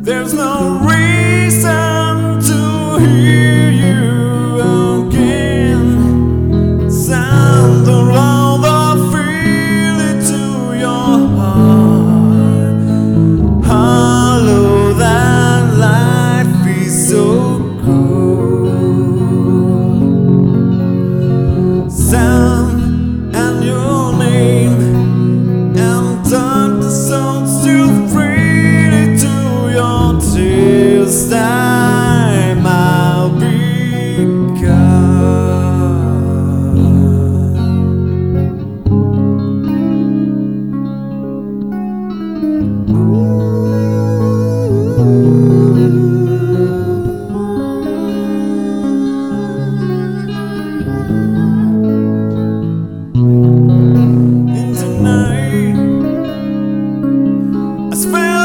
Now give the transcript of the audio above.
There's no reason to hear you again. Sound around the feel it to your heart. Hollow that life is so cool. Sound and your name and time the sound still free to your tears. Time I'll be in the night I spent